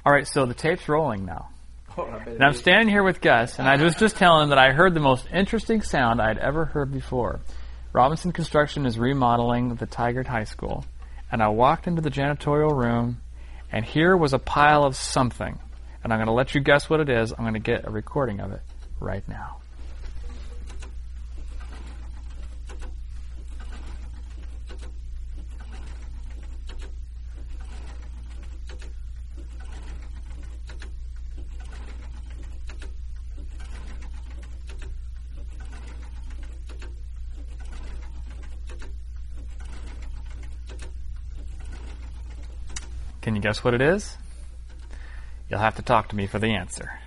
All right, so the tape's rolling now. Oh, I bet And I'm standing here with Gus, and I was just telling him that I heard the most interesting sound I'd ever heard before. Robinson Construction is remodeling the Tigard High School, and I walked into the janitorial room, and here was a pile of something. And I'm going to let you guess what it is. I'm going to get a recording of it right now. Can you guess what it is? You'll have to talk to me for the answer.